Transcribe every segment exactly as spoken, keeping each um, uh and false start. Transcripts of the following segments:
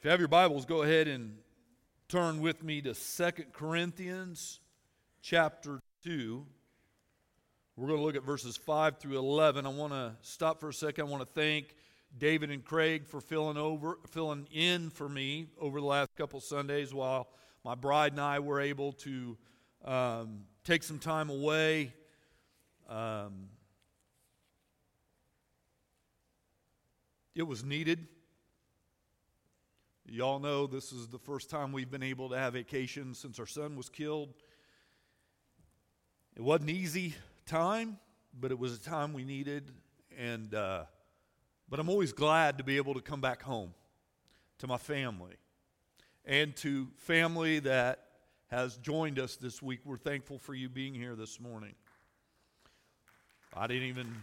If you have your Bibles, go ahead and turn with me to Second Corinthians chapter two. We're going to look at verses five through eleven. I want to stop for a second. I want to thank David and Craig for filling over, filling in for me over the last couple Sundays while my bride and I were able to um, take some time away. Um, it was needed. Y'all know this is the first time we've been able to have vacation since our son was killed. It wasn't an easy time, but it was a time we needed. And uh, but I'm always glad to be able to come back home to my family and to family that has joined us this week. We're thankful for you being here this morning. I didn't even...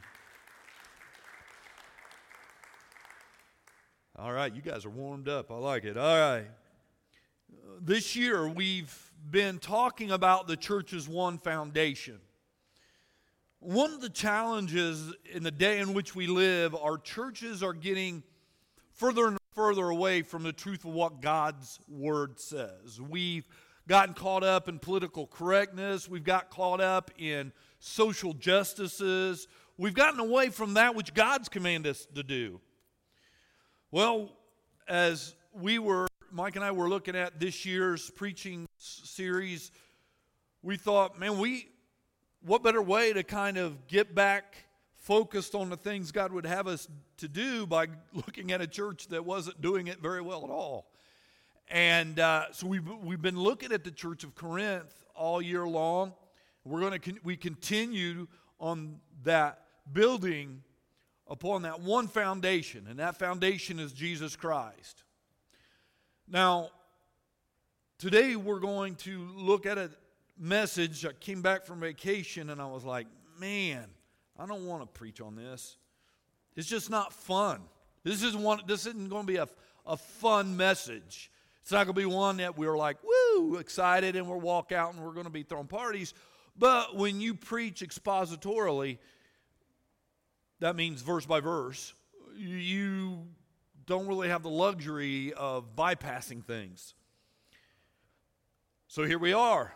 All right, you guys are warmed up. I like it. All right. This year we've been talking about the church's one foundation. One of the challenges in the day in which we live, our churches are getting further and further away from the truth of what God's Word says. We've gotten caught up in political correctness. We've got caught up in social justices. We've gotten away from that which God's commanded us to do. Well, as we were, Mike and I were looking at this year's preaching series, we thought, man, we, what better way to kind of get back focused on the things God would have us to do by looking at a church that wasn't doing it very well at all. And uh, so we've, we've been looking at the Church of Corinth all year long. We're going to con- we continue on that building upon that one foundation, and that foundation is Jesus Christ. Now, today we're going to look at a message. I came back from vacation, and I was like, man, I don't want to preach on this. It's just not fun. This isn't, one, this isn't going to be a, a fun message. It's not going to be one that we're like, woo, excited, and we'll walk out and we're going to be throwing parties. But when you preach expositorily, that means verse by verse, you don't really have the luxury of bypassing things. So here we are.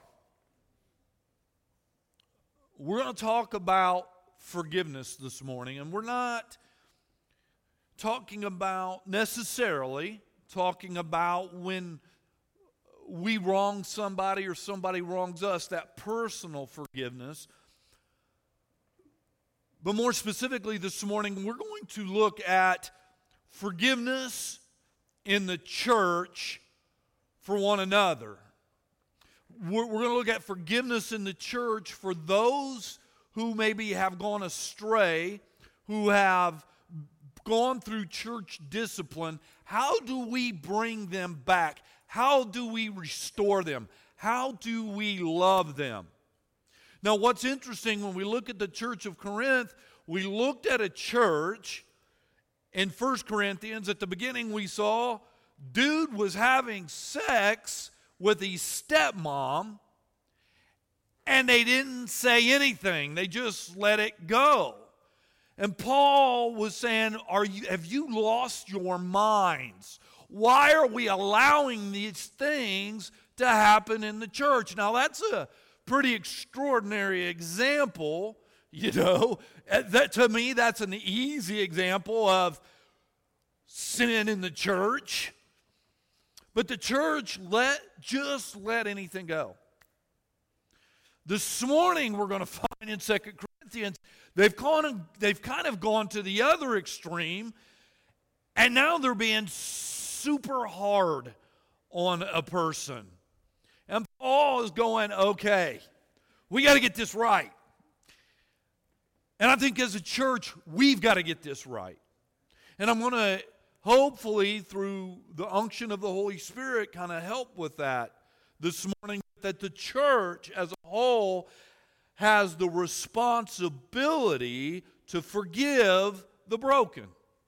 We're going to talk about forgiveness this morning, and we're not talking about necessarily talking about when we wrong somebody or somebody wrongs us, that personal forgiveness. But more specifically this morning, we're going to look at forgiveness in the church for one another. We're, we're going to look at forgiveness in the church for those who maybe have gone astray, who have gone through church discipline. How do we bring them back? How do we restore them? How do we love them? Now, what's interesting, when we look at the church of Corinth, we looked at a church in First Corinthians. At the beginning, we saw dude was having sex with his stepmom, and they didn't say anything. They just let it go. And Paul was saying, "Are you? Have you lost your minds? Why are we allowing these things to happen in the church?" Now, that's a pretty extraordinary example, you know. That, to me, that's an easy example of sin in the church. But the church let just let anything go. This morning, we're going to find in Second Corinthians, they've gone, they've kind of gone to the other extreme, and now they're being super hard on a person. And Paul is going, okay, we got to get this right. And I think as a church, we've got to get this right. And I'm going to, hopefully, through the unction of the Holy Spirit, kind of help with that this morning, that the church as a whole has the responsibility to forgive the broken.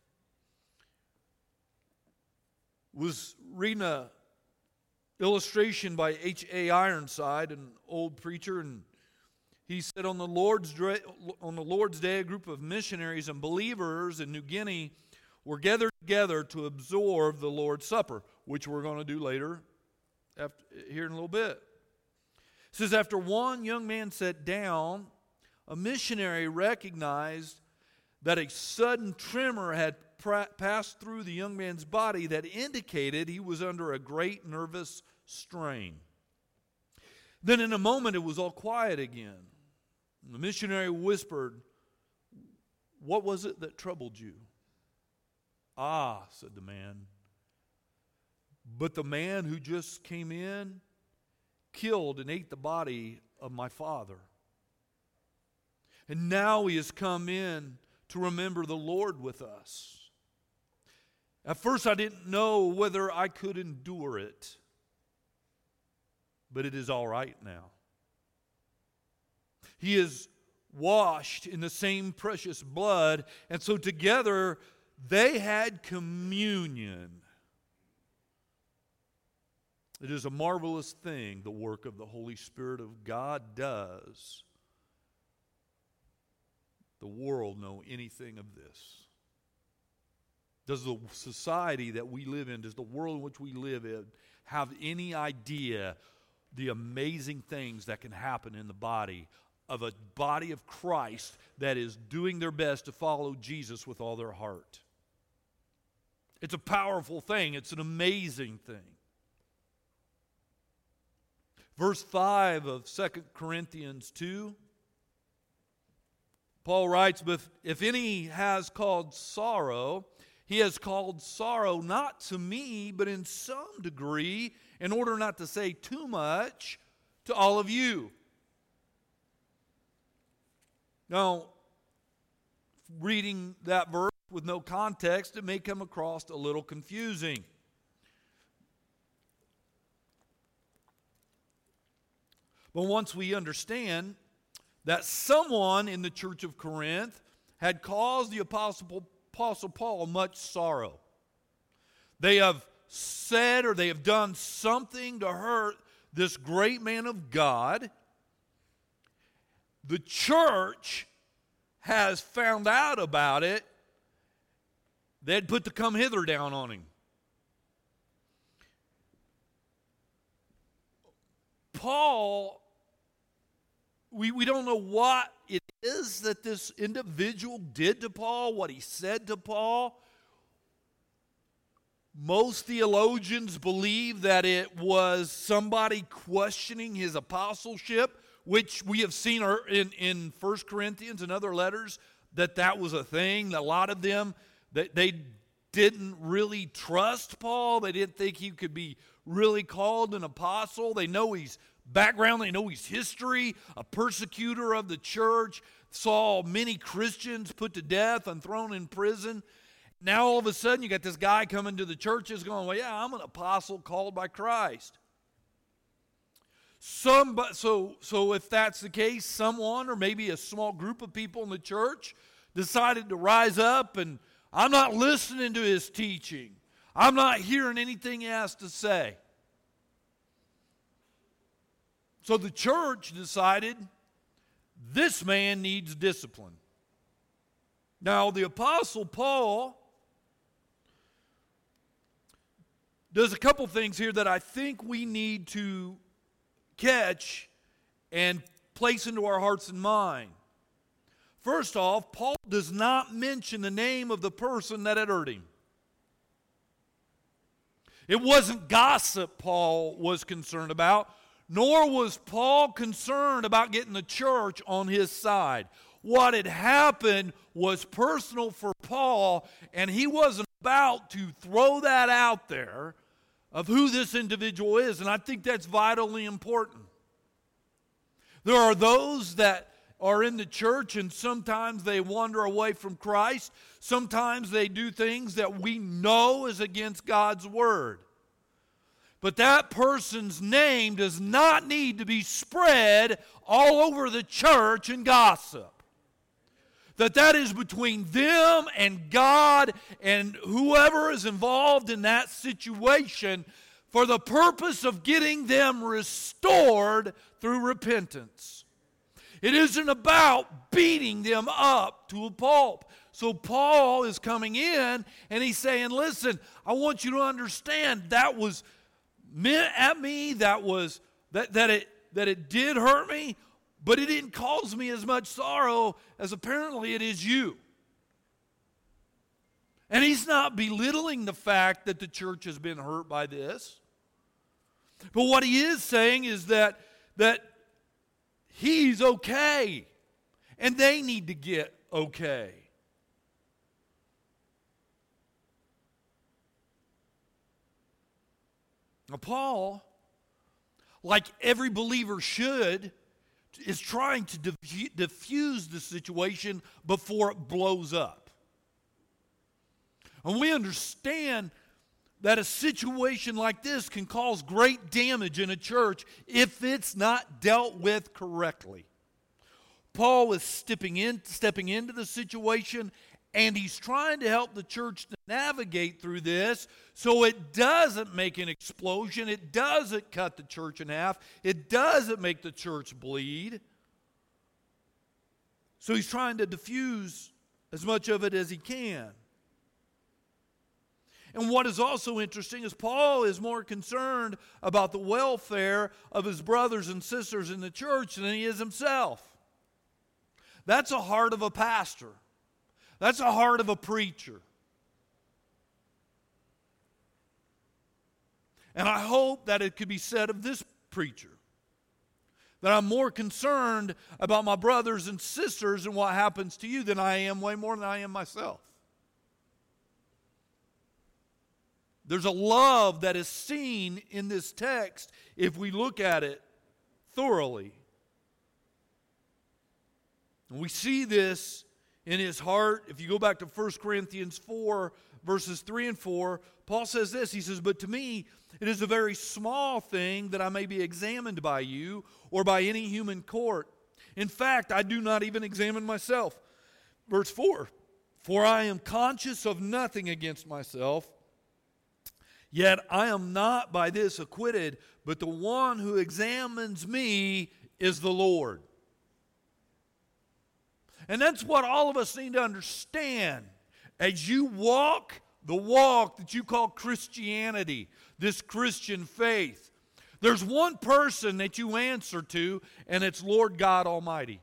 Was reading a illustration by H A Ironside, an old preacher, and he said on the Lord's on the Lord's Day, a group of missionaries and believers in New Guinea were gathered together to absorb the Lord's Supper. which we're going to do later after, here in a little bit. It says, after one young man sat down, a missionary recognized that a sudden tremor had pra- passed through the young man's body that indicated he was under a great nervous strain. Then in a moment it was all quiet again. The missionary whispered, "What was it that troubled you?" "Ah," said the man, "but the man who just came in killed and ate the body of my father. And now he has come in to remember the Lord with us. At first I didn't know whether I could endure it, but it is all right now. He is washed in the same precious blood, and so together they had communion." It is a marvelous thing, the work of the Holy Spirit of God does. The world know anything of this? Does the society that we live in, does the world in which we live in, have any idea the amazing things that can happen in the body of a body of Christ that is doing their best to follow Jesus with all their heart? It's a powerful thing. It's an amazing thing. Verse five of Second Corinthians two, Paul writes, "But if any has called sorrow, he has called sorrow not to me, but in some degree, in order not to say too much, to all of you." Now, reading that verse with no context, it may come across a little confusing. But once we understand that someone in the church of Corinth had caused the Apostle, Apostle Paul much sorrow. They have said or they have done something to hurt this great man of God. The church has found out about it. They had put the come hither down on him. Paul, we, we don't know what it is that this individual did to Paul, what he said to Paul. Most theologians believe that it was somebody questioning his apostleship, which we have seen in, in First Corinthians and other letters, that that was a thing. A lot of them, that they didn't really trust Paul. They didn't think he could be really called an apostle. They know his background. They know his history, a persecutor of the church, saw many Christians put to death and thrown in prison. Now all of a sudden you got this guy coming to the churches going, well, yeah, I'm an apostle called by Christ. Some, so, so if that's the case, someone or maybe a small group of people in the church decided to rise up and I'm not listening to his teaching. I'm not hearing anything he has to say. So the church decided this man needs discipline. Now the Apostle Paul does a couple things here that I think we need to catch and place into our hearts and mind. First off, Paul does not mention the name of the person that had hurt him. It wasn't gossip Paul was concerned about, nor was Paul concerned about getting the church on his side. What had happened was personal for Paul, and he wasn't about to throw that out there of who this individual is, and I think that's vitally important. There are those that are in the church and sometimes they wander away from Christ. Sometimes they do things that we know is against God's word. But that person's name does not need to be spread all over the church and gossip. That that is between them and God and whoever is involved in that situation for the purpose of getting them restored through repentance. It isn't about beating them up to a pulp so Paul is coming in and he's saying, listen, I want you to understand that was meant at me, that was that that it that it did hurt me, but it didn't cause me as much sorrow as apparently it is you. And he's not belittling the fact that the church has been hurt by this. But what he is saying is that, that he's okay. And they need to get okay. Now, Paul, like every believer should, is trying to diffuse the situation before it blows up. And we understand that a situation like this can cause great damage in a church if it's not dealt with correctly. Paul is stepping in, stepping into the situation, and he's trying to help the church to navigate through this so it doesn't make an explosion, it doesn't cut the church in half, it doesn't make the church bleed. So he's trying to diffuse as much of it as he can. And what is also interesting is Paul is more concerned about the welfare of his brothers and sisters in the church than he is himself. That's a heart of a pastor. That's a heart of a preacher. And I hope that it could be said of this preacher, that I'm more concerned about my brothers and sisters and what happens to you than I am, way more than I am myself. There's a love that is seen in this text if we look at it thoroughly. And we see this in his heart. If you go back to First Corinthians four, verses three and four, Paul says this. He says, "But to me it is a very small thing that I may be examined by you or by any human court. In fact, I do not even examine myself." Verse four, "For I am conscious of nothing against myself. Yet I am not by this acquitted, but the one who examines me is the Lord." And that's what all of us need to understand. As you walk the walk that you call Christianity, this Christian faith, there's one person that you answer to, and it's Lord God Almighty.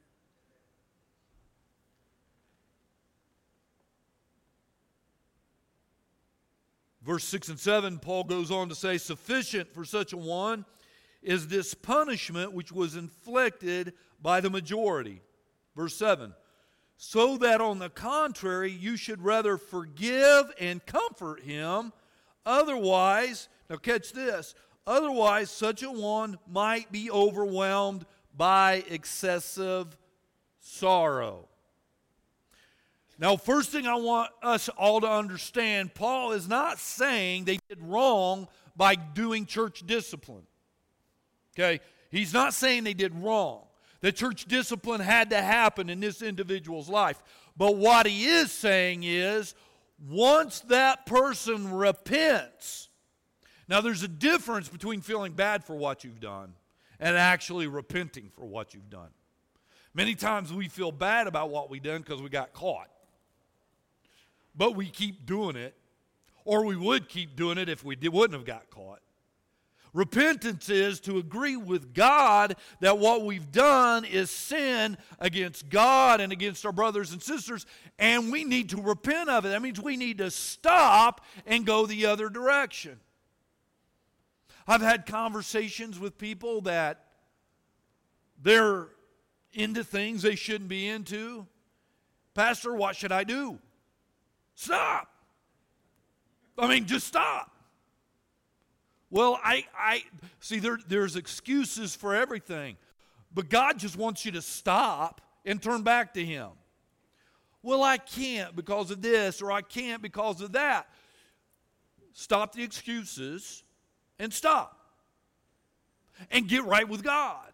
Verse six and seven, Paul goes on to say, "Sufficient for such a one is this punishment which was inflicted by the majority." Verse seven, "So that on the contrary you should rather forgive and comfort him, otherwise," now catch this, "otherwise such a one might be overwhelmed by excessive sorrow." Now, first thing I want us all to understand, Paul is not saying they did wrong by doing church discipline. Okay? He's not saying they did wrong. That church discipline had to happen in this individual's life. But what he is saying is, once that person repents, now there's a difference between feeling bad for what you've done and actually repenting for what you've done. Many times we feel bad about what we've done because we got caught. But we keep doing it, or we would keep doing it if we did, wouldn't have got caught. Repentance is to agree with God that what we've done is sin against God and against our brothers and sisters, and we need to repent of it. That means we need to stop and go the other direction. I've had conversations with people that they're into things they shouldn't be into. "Pastor, what should I do?" Stop. I mean, just stop. Well, I, I see there, there's excuses for everything. But God just wants you to stop and turn back to Him. Well, I can't because of this, or I can't because of that. Stop the excuses and stop. And get right with God.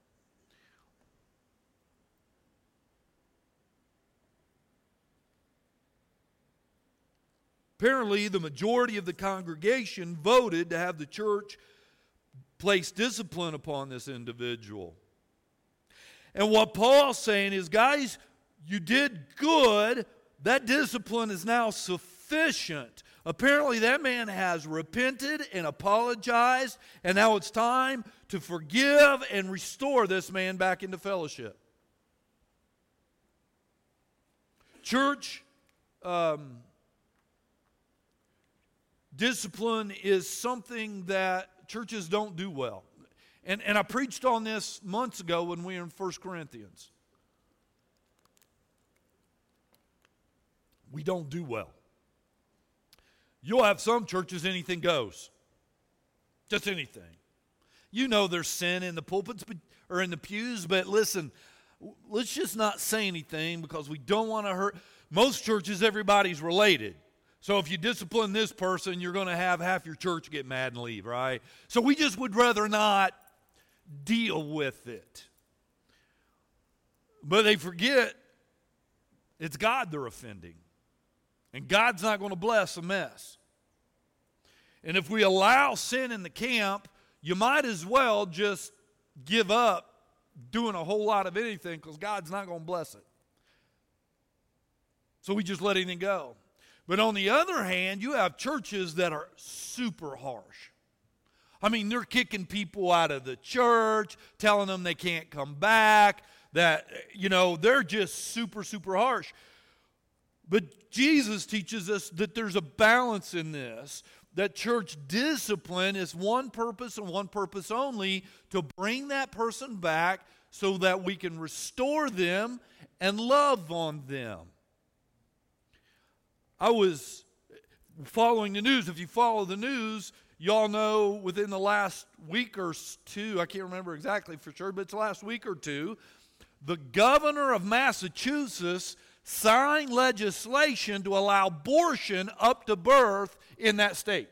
Apparently, the majority of the congregation voted to have the church place discipline upon this individual. And what Paul's saying is, guys, you did good, that discipline is now sufficient. Apparently that man has repented and apologized, and now it's time to forgive and restore this man back into fellowship. Church, um, discipline is something that churches don't do well. And, and I preached on this months ago when we were in First Corinthians. We don't do well. You'll have some churches, anything goes. Just anything. You know there's sin in the pulpits but, or in the pews, but listen, let's just not say anything because we don't want to hurt. Most churches, everybody's related. So if you discipline this person, you're going to have half your church get mad and leave, right? So we just would rather not deal with it. But they forget it's God they're offending. And God's not going to bless a mess. And if we allow sin in the camp, you might as well just give up doing a whole lot of anything because God's not going to bless it. So we just let anything go. But on the other hand, you have churches that are super harsh. I mean, they're kicking people out of the church, telling them they can't come back, that, you know, they're just super, super harsh. But Jesus teaches us that there's a balance in this, that church discipline is one purpose and one purpose only, to bring that person back so that we can restore them and love on them. I was following the news. If you follow the news, y'all know within the last week or two, I can't remember exactly for sure, but it's the last week or two, the governor of Massachusetts signed legislation to allow abortion up to birth in that state.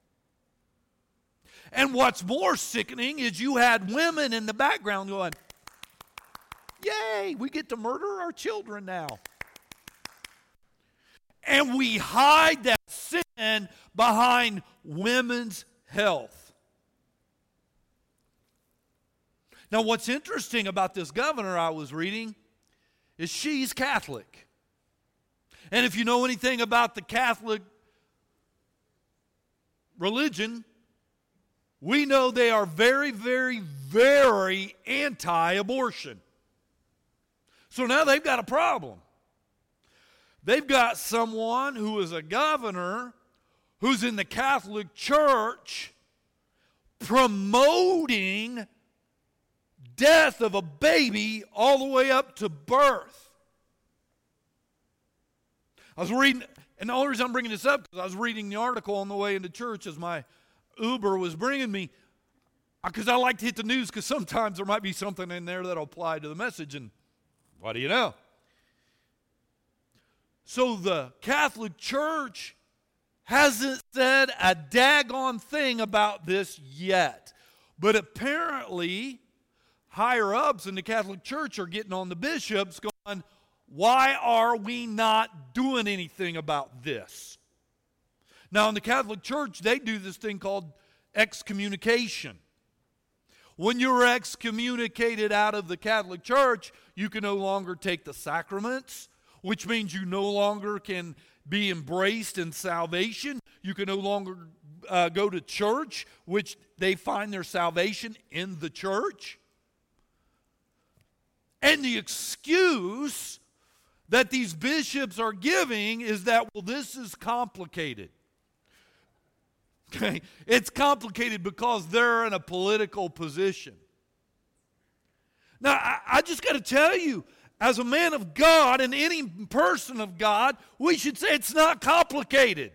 And what's more sickening is you had women in the background going, yay, we get to murder our children now. And we hide that sin behind women's health. Now, what's interesting about this governor I was reading is she's Catholic. And if you know anything about the Catholic religion, we know they are very, very, very anti-abortion. So now they've got a problem. They've got someone who is a governor who's in the Catholic Church promoting death of a baby all the way up to birth. I was reading, and the only reason I'm bringing this up because I was reading the article on the way into church as my Uber was bringing me, because I like to hit the news because sometimes there might be something in there that'll apply to the message, and what do you know? So the Catholic Church hasn't said a daggone thing about this yet. But apparently, higher ups in the Catholic Church are getting on the bishops going, why are we not doing anything about this? Now, in the Catholic Church, they do this thing called excommunication. When you're excommunicated out of the Catholic Church, you can no longer take the sacraments, which means you no longer can be embraced in salvation. You can no longer uh, go to church, which they find their salvation in the church. And the excuse that these bishops are giving is that, well, this is complicated. Okay? It's complicated because they're in a political position. Now, I, I just got to tell you, as a man of God and any person of God, we should say it's not complicated.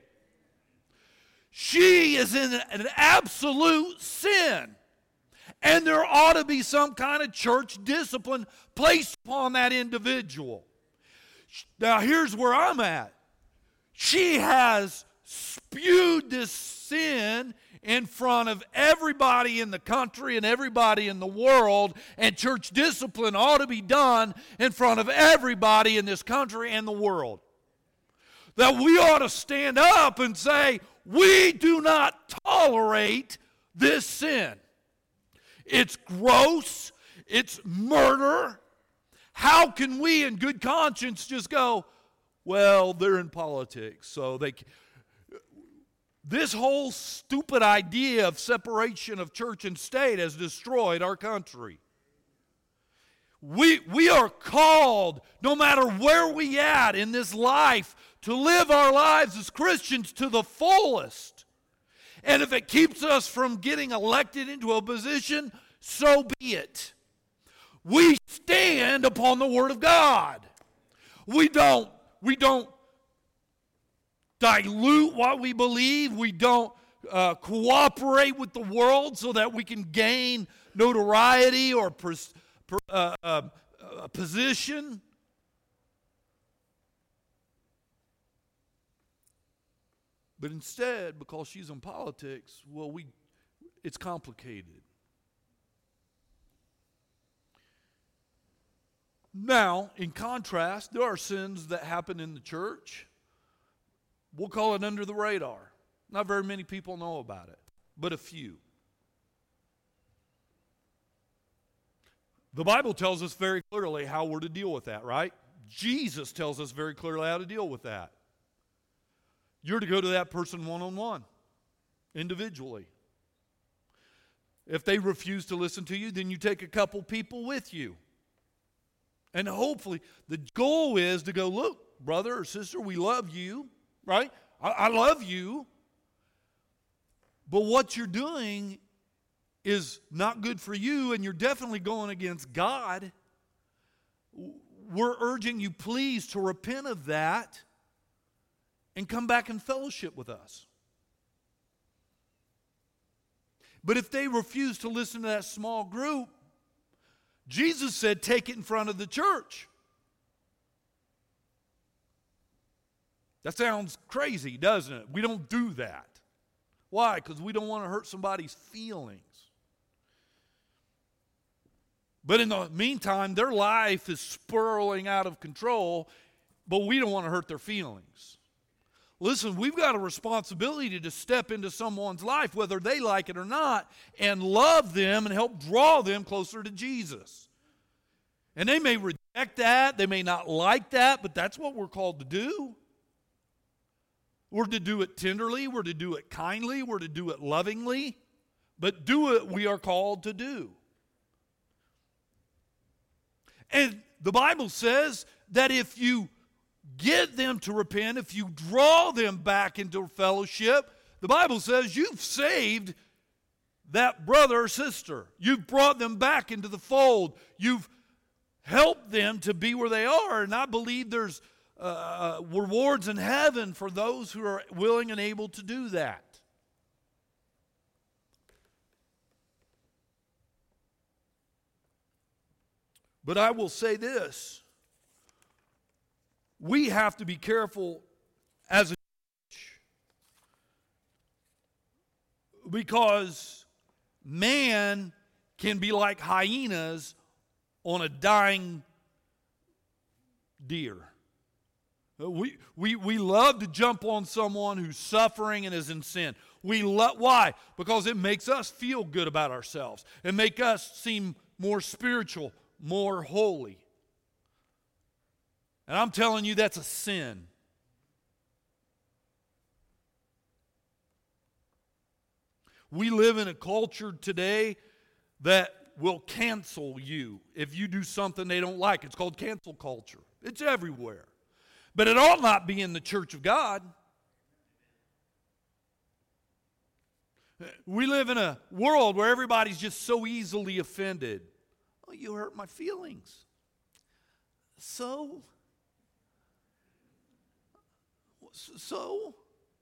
She is in an absolute sin. And there ought to be some kind of church discipline placed upon that individual. Now, here's where I'm at. She has spewed this sin in front of everybody in the country and everybody in the world, and church discipline ought to be done in front of everybody in this country and the world. That we ought to stand up and say, we do not tolerate this sin. It's gross. It's murder. How can we in good conscience just go, Well, they're in politics, so they... This whole stupid idea of separation of church and state has destroyed our country. We, we are called, no matter where we at in this life, to live our lives as Christians to the fullest. And if it keeps us from getting elected into a position, so be it. We stand upon the Word of God. We don't, we don't dilute what we believe. We don't uh, cooperate with the world so that we can gain notoriety or pres- per, uh, uh, uh, position. But instead, because she's in politics, well, we it's complicated. Now, in contrast, there are sins that happen in the church. We'll call it under the radar. Not very many people know about it, but a few. The Bible tells us very clearly how we're to deal with that, right? Jesus tells us very clearly how to deal with that. You're to go to that person one-on-one, individually. If they refuse to listen to you, then you take a couple people with you. And hopefully, the goal is to go, look, brother or sister, we love you. Right? I, I love you. But what you're doing is not good for you, and you're definitely going against God. We're urging you, please, to repent of that and come back and fellowship with us. But if they refuse to listen to that small group, Jesus said, take it in front of the church. That sounds crazy, doesn't it? We don't do that. Why? Because we don't want to hurt somebody's feelings. But in the meantime, their life is spiraling out of control, but we don't want to hurt their feelings. Listen, we've got a responsibility to step into someone's life, whether they like it or not, and love them and help draw them closer to Jesus. And they may reject that, they may not like that, but that's what we're called to do. We're to do it tenderly, we're to do it kindly, we're to do it lovingly, but do it we are called to do. And the Bible says that if you get them to repent, if you draw them back into fellowship, the Bible says you've saved that brother or sister. You've brought them back into the fold. You've helped them to be where they are. And I believe there's uh, rewards in heaven for those who are willing and able to do that. But I will say this. We have to be careful as a church, because man can be like hyenas on a dying deer. We, we, we love to jump on someone who's suffering and is in sin. We love, why? Because it makes us feel good about ourselves. It makes us seem more spiritual, more holy. And I'm telling you, that's a sin. We live in a culture today that will cancel you if you do something they don't like. It's called cancel culture. It's everywhere. But it ought not be in the church of God. We live in a world where everybody's just so easily offended. Oh, you hurt my feelings. So? So?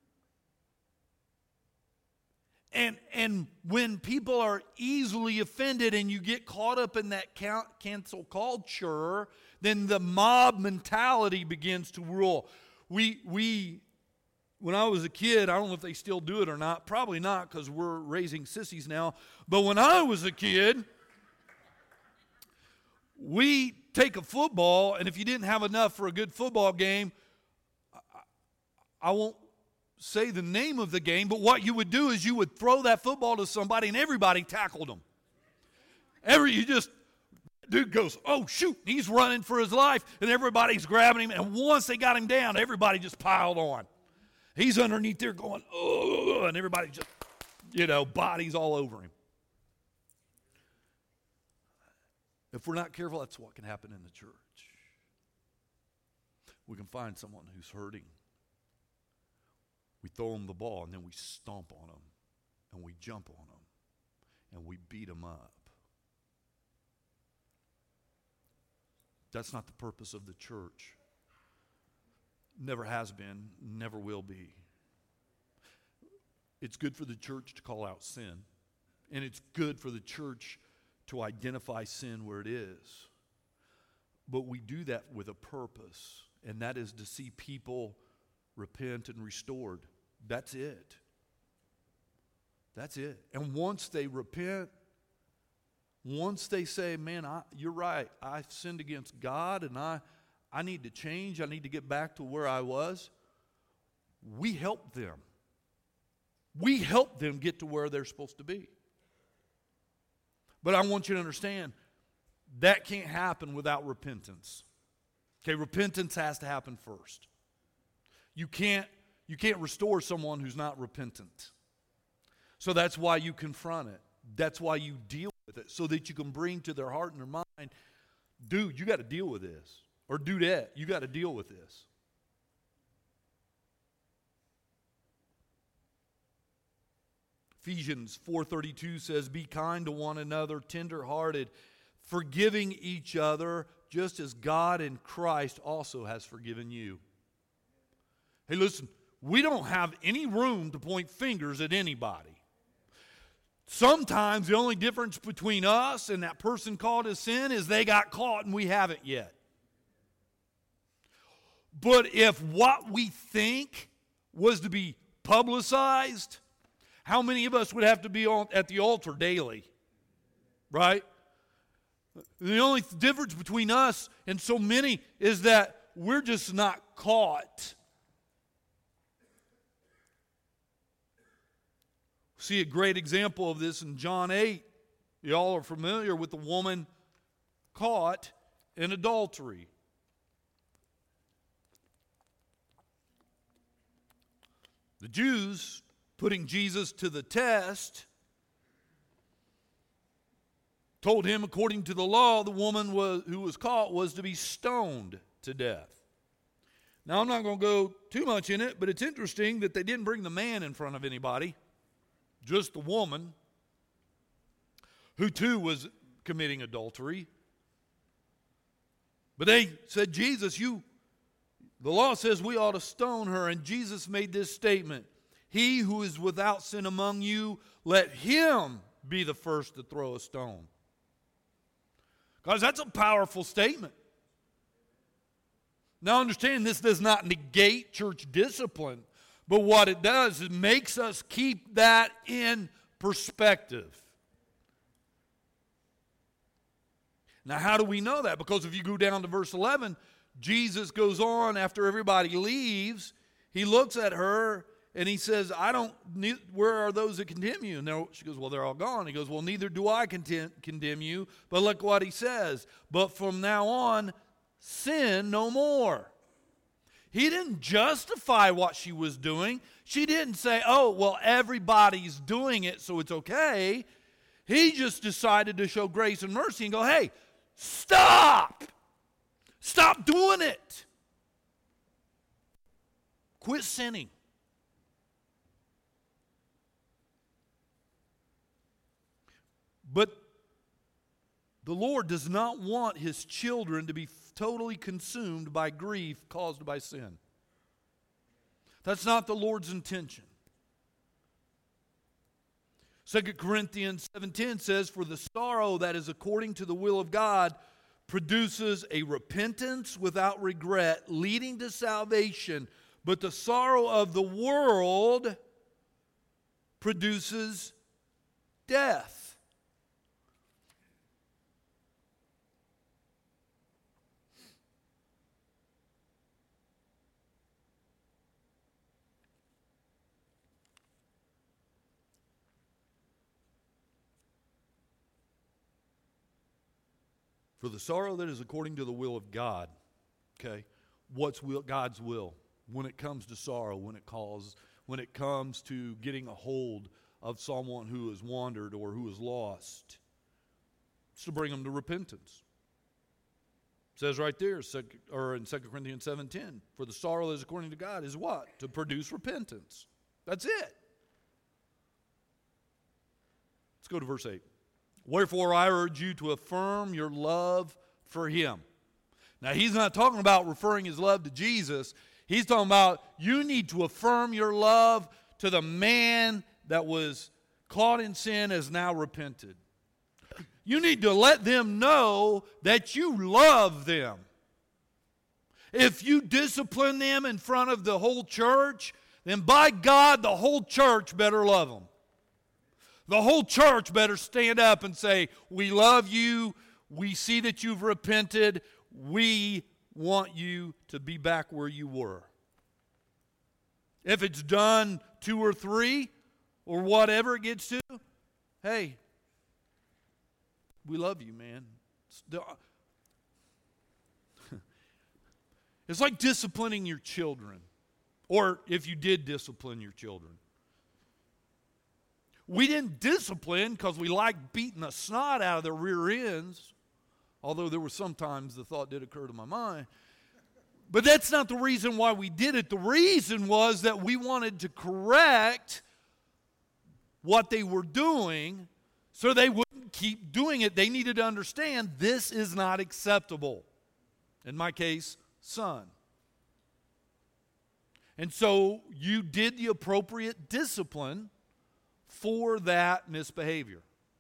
And, and when people are easily offended and you get caught up in that cancel culture, then the mob mentality begins to rule. We, we, when I was a kid, I don't know if they still do it or not. Probably not, because we're raising sissies now. But when I was a kid, we take a football, and if you didn't have enough for a good football game, I, I won't say the name of the game, but what you would do is you would throw that football to somebody and everybody tackled them. Every, you just dude goes, oh, shoot. He's running for his life, and everybody's grabbing him. And once they got him down, everybody just piled on. He's underneath there going, oh, and everybody just, you know, bodies all over him. If we're not careful, that's what can happen in the church. We can find someone who's hurting. We throw them the ball, and then we stomp on them, and we jump on them, and we beat them up. That's not the purpose of the church. Never has been, never will be. It's good for the church to call out sin, and it's good for the church to identify sin where it is. But we do that with a purpose, and that is to see people repent and restored. That's it. That's it. And once they repent, once they say, man, I, you're right, I've sinned against God, and I, I need to change, I need to get back to where I was, we help them. We help them get to where they're supposed to be. But I want you to understand, that can't happen without repentance. Okay, repentance has to happen first. You can't, you can't restore someone who's not repentant. So that's why you confront it. That's why you deal with it, so that you can bring to their heart and their mind, dude, you got to deal with this. Or dudette, you got to deal with this. Ephesians four thirty-two says, be kind to one another, tender-hearted, forgiving each other, just as God in Christ also has forgiven you. Hey, listen, we don't have any room to point fingers at anybody. Sometimes the only difference between us and that person caught in sin is they got caught and we haven't yet. But if what we think was to be publicized, how many of us would have to be on, at the altar daily? Right? The only difference between us and so many is that we're just not caught. See a great example of this in John eight. Y'all are familiar with the woman caught in adultery. The Jews, putting Jesus to the test, told him, according to the law, the woman was, who was caught was to be stoned to death. Now, I'm not going to go too much in it, but it's interesting that they didn't bring the man in front of anybody, just the woman, who too was committing adultery. But they said, Jesus, you, the law says we ought to stone her, and Jesus made this statement, he who is without sin among you, let him be the first to throw a stone. Guys, that's a powerful statement. Now understand, this does not negate church discipline, but what it does is it makes us keep that in perspective. Now how do we know that? Because if you go down to verse eleven, Jesus goes on after everybody leaves, he looks at her and he says, I don't, where are those that condemn you? And she goes, well, they're all gone. He goes, well, neither do I condemn you. But look what he says. But from now on, sin no more. He didn't justify what she was doing. She didn't say, oh, well, everybody's doing it, so it's okay. He just decided to show grace and mercy and go, hey, stop. Stop doing it. Quit sinning. But the Lord does not want his children to be totally consumed by grief caused by sin. That's not the Lord's intention. Second Corinthians seven ten says, for the sorrow that is according to the will of God produces a repentance without regret, leading to salvation. But the sorrow of the world produces death. For the sorrow that is according to the will of God, okay, what's will, God's will when it comes to sorrow, when it calls, when it comes to getting a hold of someone who has wandered or who is lost? It's to bring them to repentance. It says right there, or in Second Corinthians seven ten, for the sorrow that is according to God is what? To produce repentance. That's it. Let's go to verse eight. Wherefore I urge you to affirm your love for him. Now he's not talking about referring his love to Jesus. He's talking about you need to affirm your love to the man that was caught in sin has now repented. You need to let them know that you love them. If you discipline them in front of the whole church, then by God, the whole church better love them. The whole church better stand up and say, we love you, we see that you've repented, we want you to be back where you were. If it's done two or three, or whatever it gets to, hey, we love you, man. It's like disciplining your children, or if you did discipline your children. We didn't discipline because we liked beating the snot out of their rear ends, although there were sometimes the thought did occur to my mind. But that's not the reason why we did it. The reason was that we wanted to correct what they were doing so they wouldn't keep doing it. They needed to understand this is not acceptable. In my case, son. And so you did the appropriate discipline for that misbehavior.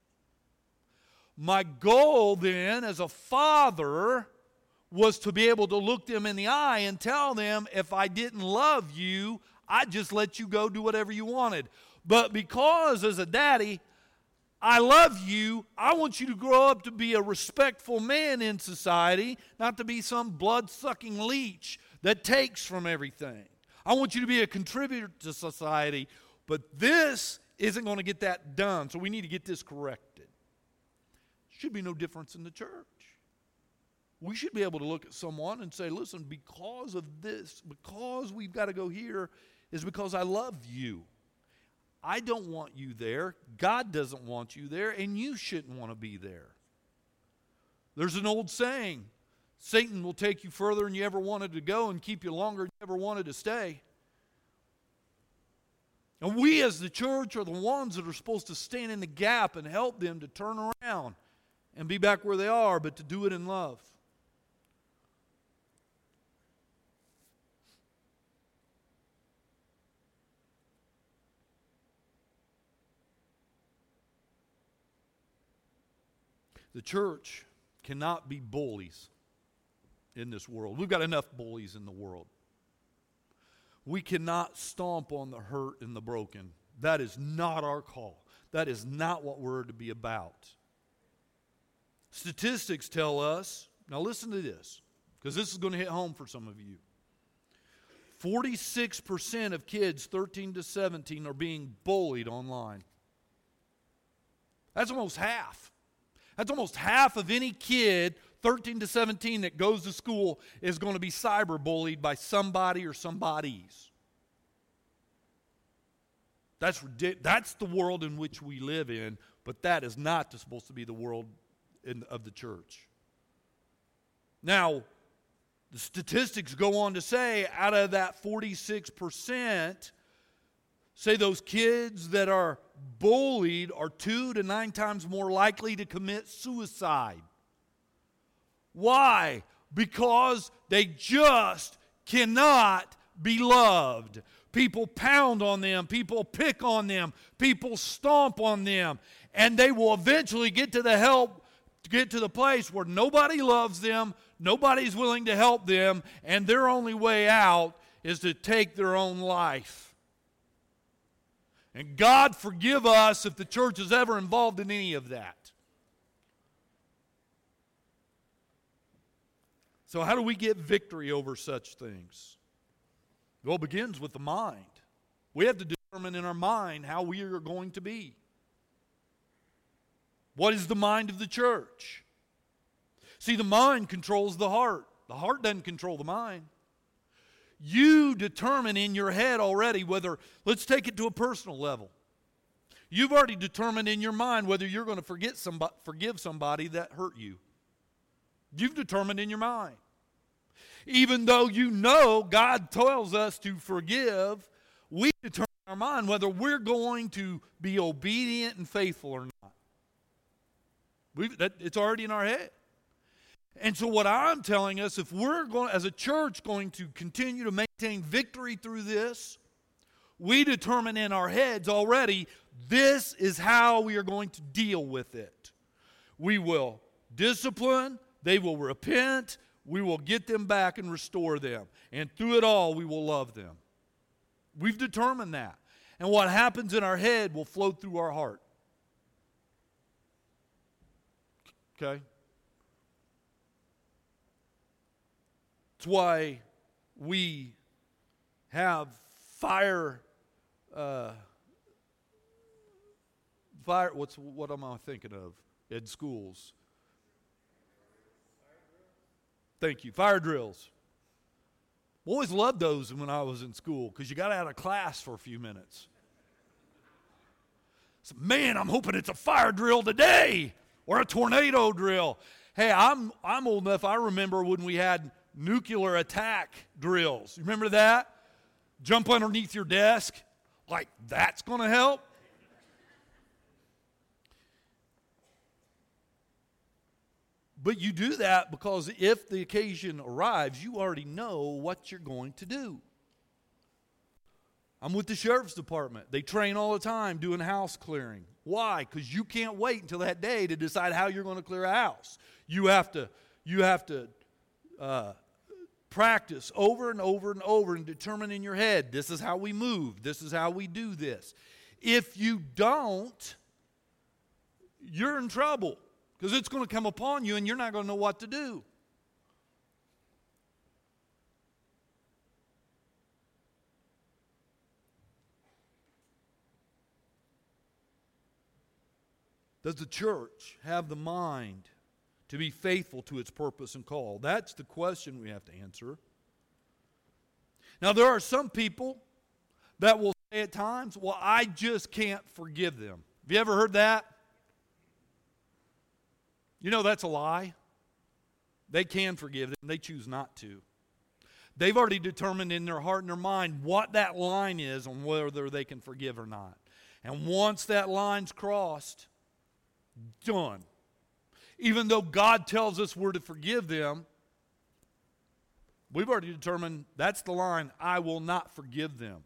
My goal then as a father was to be able to look them in the eye and tell them, if I didn't love you, I'd just let you go do whatever you wanted. But because as a daddy, I love you, I want you to grow up to be a respectful man in society, not to be some blood-sucking leech that takes from everything. I want you to be a contributor to society, but this isn't going to get that done, so we need to get this corrected. Should be no difference in the church. We should be able to look at someone and say, listen, because of this, because we've got to go here, is because I love you. I don't want you there. God doesn't want you there, and you shouldn't want to be there. There's an old saying, Satan will take you further than you ever wanted to go and keep you longer than you ever wanted to stay. And we as the church are the ones that are supposed to stand in the gap and help them to turn around and be back where they are, but to do it in love. The church cannot be bullies in this world. We've got enough bullies in the world. We cannot stomp on the hurt and the broken. That is not our call. That is not what we're to be about. Statistics tell us, now listen to this, because this is going to hit home for some of you. forty-six percent of kids thirteen to seventeen are being bullied online. That's almost half. That's almost half of any kid, thirteen to seventeen, that goes to school is going to be cyberbullied by somebody or somebodies. That's, that's the world in which we live in, but that is not supposed to be the world in, of the church. Now, the statistics go on to say, out of that forty-six percent, say those kids that are bullied are two to nine times more likely to commit suicide. Why? Because they just cannot be loved. People pound on them, people pick on them, people stomp on them, and they will eventually get to the help, get to the place where nobody loves them, nobody's willing to help them, and their only way out is to take their own life. And God forgive us if the church is ever involved in any of that. So how do we get victory over such things? Well, it begins with the mind. We have to determine in our mind how we are going to be. What is the mind of the church? See, the mind controls the heart. The heart doesn't control the mind. You determine in your head already whether, let's take it to a personal level. You've already determined in your mind whether you're going to forget somebody, forgive somebody that hurt you. You've determined in your mind. Even though you know God tells us to forgive, we determine in our mind whether we're going to be obedient and faithful or not. We've, that, it's already in our head. And so what I'm telling us, if we're going, as a church going to continue to maintain victory through this, we determine in our heads already, this is how we are going to deal with it. We will discipline, they will repent, we will get them back and restore them. And through it all, we will love them. We've determined that. And what happens in our head will flow through our heart. Okay? That's why we have fire, uh, fire, what's, what am I thinking of in schools? Thank you, fire drills. Always loved those when I was in school because you got out of class for a few minutes. So, man, I'm hoping it's a fire drill today or a tornado drill. Hey, I'm I'm old enough, I remember when we had nuclear attack drills. You remember that? Jump underneath your desk. Like, that's going to help? But you do that because if the occasion arrives, you already know what you're going to do. I'm with the sheriff's department. They train all the time doing house clearing. Why? Because you can't wait until that day to decide how you're going to clear a house. You have to, you have to uh, practice over and over and over and determine in your head, this is how we move. This is how we do this. If you don't, you're in trouble. Because it's going to come upon you and you're not going to know what to do. Does the church have the mind to be faithful to its purpose and call? That's the question we have to answer. Now, there are some people that will say at times, well, I just can't forgive them. Have you ever heard that? You know that's a lie. They can forgive them. They choose not to. They've already determined in their heart and their mind what that line is on whether they can forgive or not. And once that line's crossed, done. Even though God tells us we're to forgive them, we've already determined that's the line. I will not forgive them.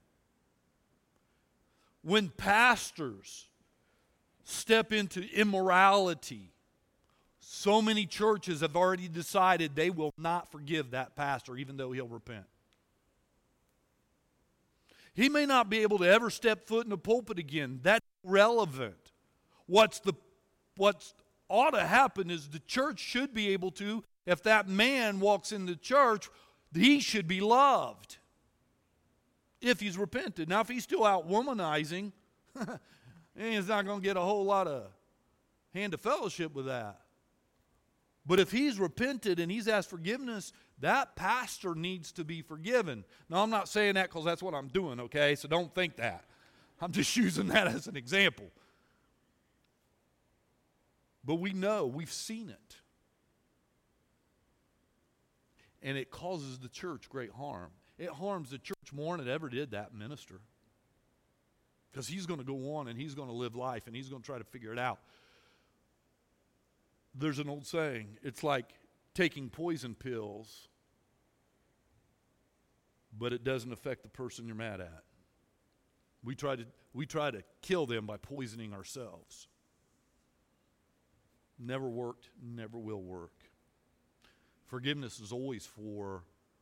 When pastors step into immorality, so many churches have already decided they will not forgive that pastor even though he'll repent. He may not be able to ever step foot in the pulpit again. That's irrelevant. What's the, what's ought to happen is the church should be able to, if that man walks in the church, he should be loved if he's repented. Now, if he's still out womanizing, he's not going to get a whole lot of hand of fellowship with that. But if he's repented and he's asked forgiveness, that pastor needs to be forgiven. Now, I'm not saying that because that's what I'm doing, okay? So don't think that. I'm just using that as an example. But we know, we've seen it. And it causes the church great harm. It harms the church more than it ever did that minister. Because he's going to go on and he's going to live life and he's going to try to figure it out. There's an old saying, it's like taking poison pills, but it doesn't affect the person you're mad at. We try to, we try to kill them by poisoning ourselves. Never worked, never will work. Forgiveness is always for,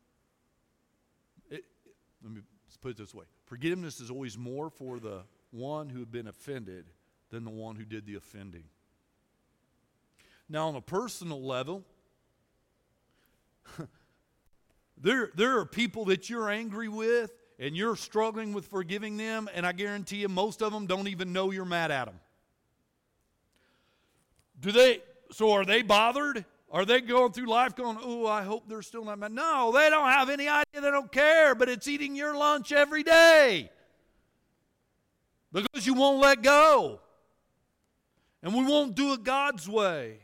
it, let me put it this way. Forgiveness is always more for the one who had been offended than the one who did the offending. Now, on a personal level, there, there are people that you're angry with and you're struggling with forgiving them, and I guarantee you most of them don't even know you're mad at them. Do they? So are they bothered? Are they going through life going, oh, I hope they're still not mad? No, they don't have any idea. They don't care, but it's eating your lunch every day because you won't let go. And we won't do it God's way.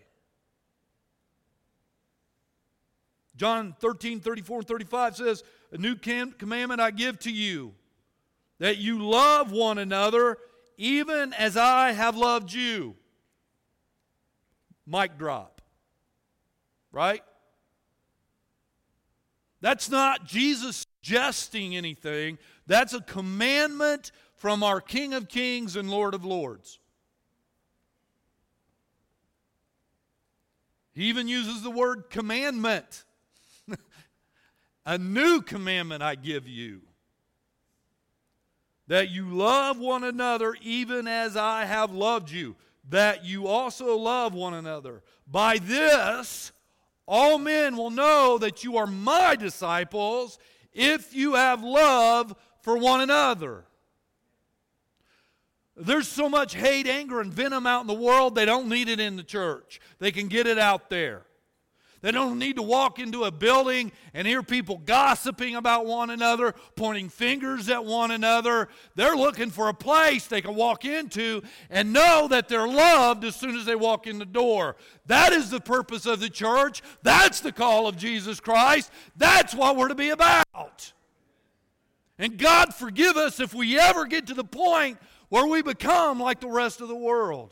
John thirteen, thirty-four and thirty-five says, a new commandment I give to you, that you love one another even as I have loved you. Mic drop. Right? That's not Jesus suggesting anything. That's a commandment from our King of Kings and Lord of Lords. He even uses the word commandment. A new commandment I give you, that you love one another even as I have loved you, that you also love one another. By this, all men will know that you are my disciples if you have love for one another. There's so much hate, anger, and venom out in the world, they don't need it in the church. They can get it out there. They don't need to walk into a building and hear people gossiping about one another, pointing fingers at one another. They're looking for a place they can walk into and know that they're loved as soon as they walk in the door. That is the purpose of the church. That's the call of Jesus Christ. That's what we're to be about. And God forgive us if we ever get to the point where we become like the rest of the world.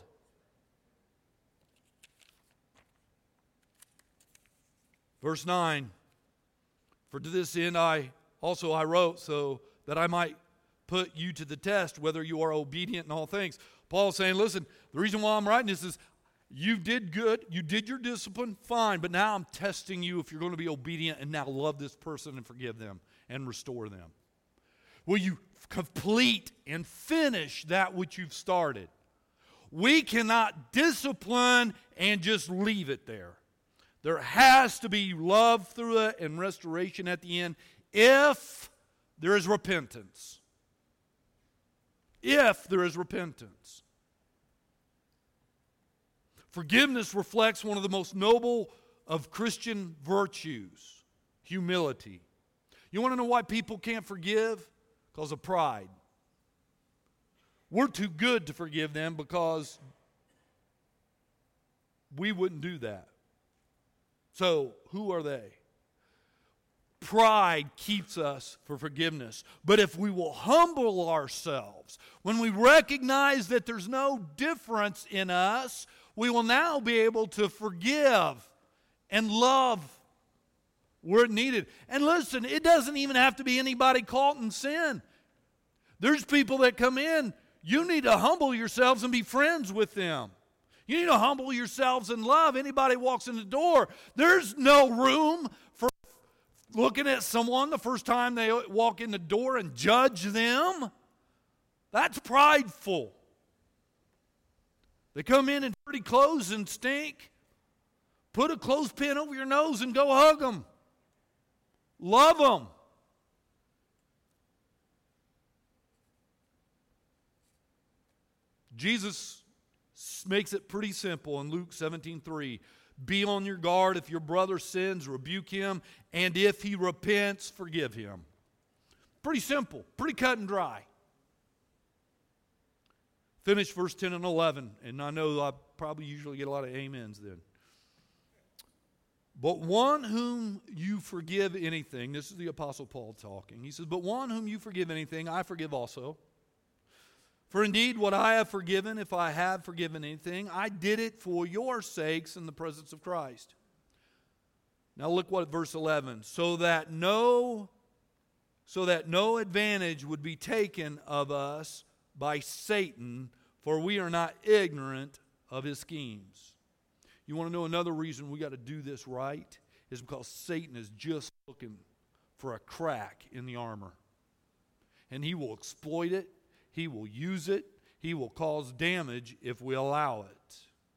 Verse nine, for to this end I also I wrote, so that I might put you to the test, whether you are obedient in all things. Paul's saying, listen, the reason why I'm writing this is you did good, you did your discipline, fine, but now I'm testing you if you're going to be obedient and now love this person and forgive them and restore them. Will you complete and finish that which you've started? We cannot discipline and just leave it there. There has to be love through it and restoration at the end if there is repentance. If there is repentance. Forgiveness reflects one of the most noble of Christian virtues, humility. You want to know why people can't forgive? Because of pride. We're too good to forgive them because we wouldn't do that. So, who are they? Pride keeps us for forgiveness. But if we will humble ourselves, when we recognize that there's no difference in us, we will now be able to forgive and love where needed. And listen, it doesn't even have to be anybody caught in sin. There's people that come in, you need to humble yourselves and be friends with them. You need to humble yourselves in love. Anybody walks in the door, there's no room for looking at someone the first time they walk in the door and judge them. That's prideful. They come in in dirty clothes and stink. Put a clothespin over your nose and go hug them. Love them. Jesus makes it pretty simple in Luke seventeen three. Be on your guard. If your brother sins, rebuke him. And if he repents, forgive him. Pretty simple. Pretty cut and dry. Finish verse ten and eleven. And I know I probably usually get a lot of amens then. But one whom you forgive anything, this is the Apostle Paul talking. He says, but one whom you forgive anything, I forgive also. For indeed, what I have forgiven, if I have forgiven anything, I did it for your sakes in the presence of Christ. Now look what verse eleven. So that no, so that no advantage would be taken of us by Satan, for we are not ignorant of his schemes. You want to know another reason we got to do this right? Is because Satan is just looking for a crack in the armor. And he will exploit it. He will use it. He will cause damage if we allow it.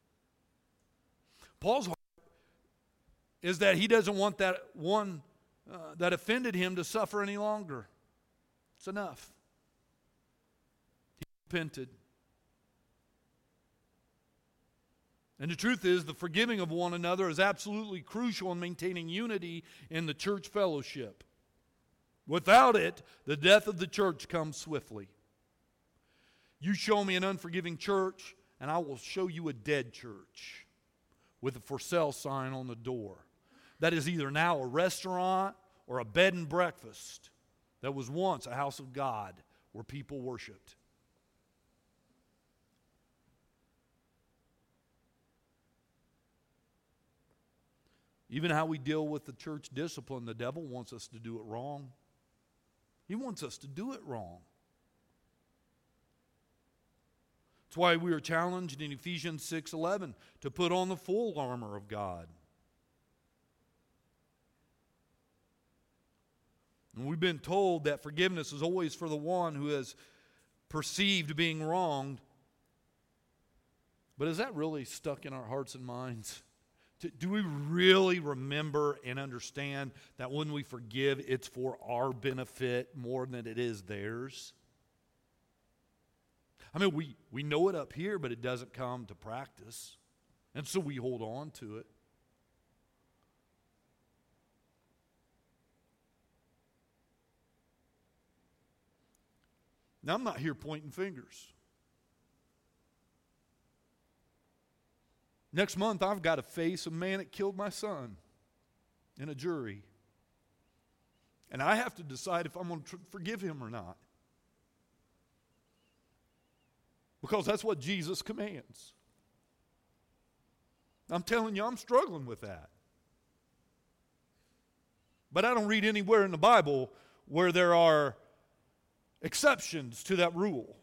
Paul's heart is that he doesn't want that one uh, that offended him to suffer any longer. It's enough. He repented. And the truth is, the forgiving of one another is absolutely crucial in maintaining unity in the church fellowship. Without it, the death of the church comes swiftly. You show me an unforgiving church, and I will show you a dead church with a for sale sign on the door. That is either now a restaurant or a bed and breakfast that was once a house of God where people worshiped. Even how we deal with the church discipline, the devil wants us to do it wrong. He wants us to do it wrong. That's why we are challenged in Ephesians six eleven to put on the full armor of God. And we've been told that forgiveness is always for the one who has perceived being wronged. But is that really stuck in our hearts and minds? Do we really remember and understand that when we forgive, it's for our benefit more than it is theirs? I mean, we, we know it up here, but it doesn't come to practice. And so we hold on to it. Now, I'm not here pointing fingers. Next month, I've got to face a man that killed my son in a jury. And I have to decide if I'm going to tr- forgive him or not. Because that's what Jesus commands. I'm telling you, I'm struggling with that. But I don't read anywhere in the Bible where there are exceptions to that rule.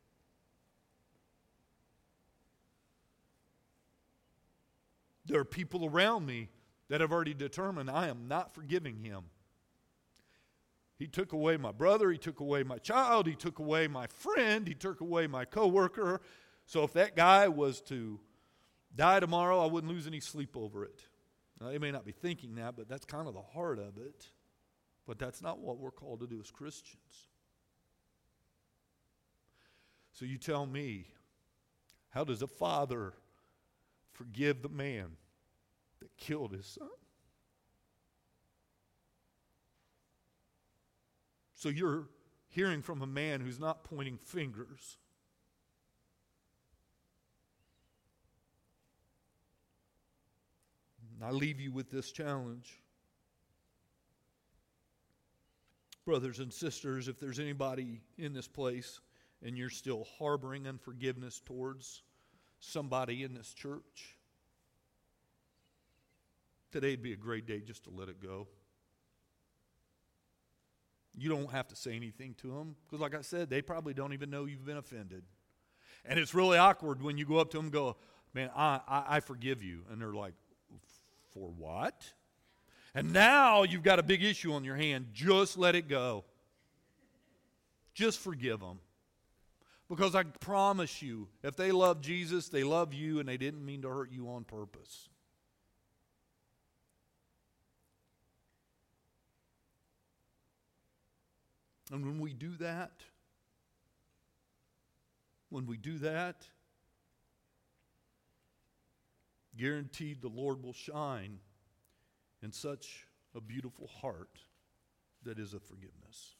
There are people around me that have already determined I am not forgiving him. He took away my brother, he took away my child, he took away my friend, he took away my coworker. So if that guy was to die tomorrow, I wouldn't lose any sleep over it. Now, they may not be thinking that, but that's kind of the heart of it. But that's not what we're called to do as Christians. So you tell me, how does a father forgive the man that killed his son? So you're hearing from a man who's not pointing fingers. And I leave you with this challenge. Brothers and sisters, if there's anybody in this place and you're still harboring unforgiveness towards somebody in this church, today'd be a great day just to let it go. You don't have to say anything to them, because like I said, they probably don't even know you've been offended. And it's really awkward when you go up to them and go, man, I, I, I forgive you. And they're like, for what? And now you've got a big issue on your hand. Just let it go. Just forgive them. Because I promise you, if they love Jesus, they love you, and they didn't mean to hurt you on purpose. And when we do that, when we do that, guaranteed the Lord will shine in such a beautiful heart that is of forgiveness.